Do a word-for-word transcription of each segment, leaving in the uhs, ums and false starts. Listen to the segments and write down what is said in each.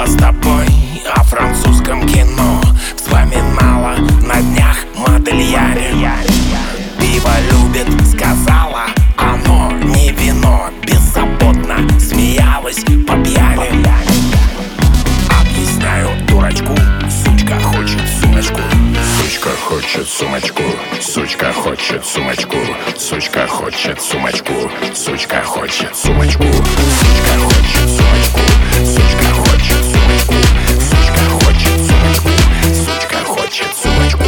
с тобой о французском кино. Вспоминала на днях Модельяре. Пиво любит, сказала, оно не вино. Беззаботно смеялась по пьяни. Объясняю дурачку, сучка хочет сумочку. Сучка хочет сумочку, сучка хочет сумочку, сучка хочет сумочку, сучка хочет сумочку, сучка хочет сумочку, сучка хочет сумочку, сучка хочет сумочку, сучка хочет сумочку.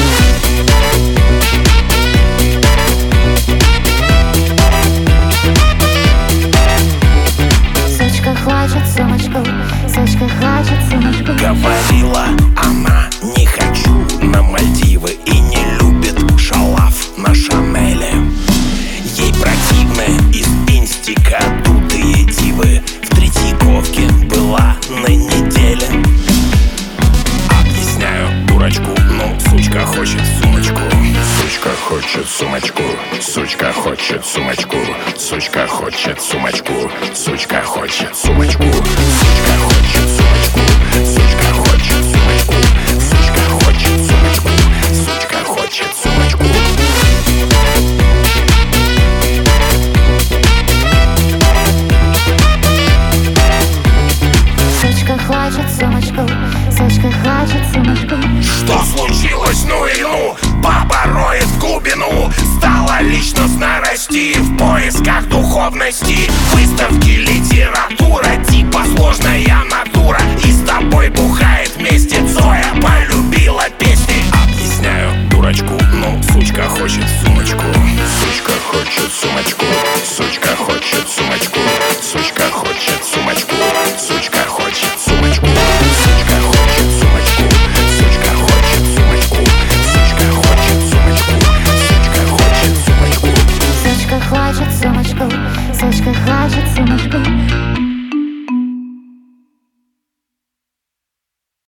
Сучка хочет сумочку, сучка хочет сумочку. Говорила она, не хочу на Мальдивы и не любит шалав на Шанеле. Ей противны из инстика дутые дивы. В Третьяковке была на неделе. Объясняю дурачку, ну, сучка хочет сумочку. Сучка хочет сумочку, сучка хочет сумочку, сучка хочет сумочку, сучка хочет сумочку, сучка хочет сумочку, сучка хочет сумочку, сучка хочет сумочку, сучка хочет сумочку. Сучка хочет сумочку, сучка хочет сумочку. Что случилось, ну и ну? Баба роет в глубину. Стала личностно расти в поисках духовности. Выставки, литература, типа сложная натура. И с тобой бухает вместе Цоя. Полюбила песни. Объясняю дурачку, ну, сучка хочет сумочку. Сучка хочет сумочку, сучка хочет сумочку, сучка хочет сумочку, сучка хочет сумочку, сучка хочет сумочку, сучка хочет сумочку, сучка хочет сумочку, сучка хочет сумочку. Сучка хочет сумочку, сучка хочет сумочку.